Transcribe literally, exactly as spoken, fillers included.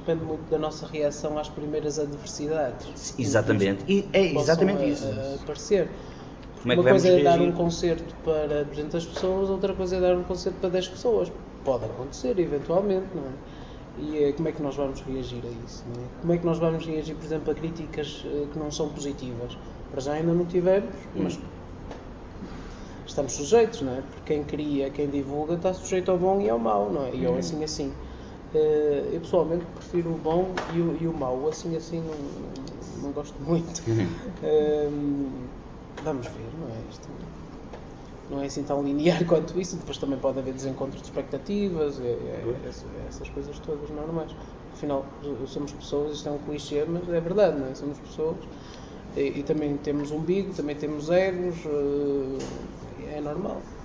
depende muito da nossa reação às primeiras adversidades. Exatamente, e é exatamente isso. A, a aparecer. Como é que Uma coisa é reagir? dar um concerto para duzentas pessoas, outra coisa é dar um concerto para dez pessoas. Pode acontecer, eventualmente, não é? E é, como é que nós vamos reagir a isso? Não é? Como é que nós vamos reagir, por exemplo, a críticas uh, que não são positivas? Para já ainda não tivemos, hum. mas estamos sujeitos, não é? Porque quem cria, quem divulga, está sujeito ao bom e ao mau, não é? E eu assim assim. Uh, eu pessoalmente prefiro o bom e o, e o mau. O assim assim não, não, não gosto muito. Uh, vamos ver, não é? Isto não é assim tão linear quanto isso. Depois também pode haver desencontros de expectativas, é, é, é, essas coisas todas normais. Afinal, somos pessoas, isto é um clichê, mas é verdade, não é? Somos pessoas e, e também temos umbigo, também temos egos, uh, é normal.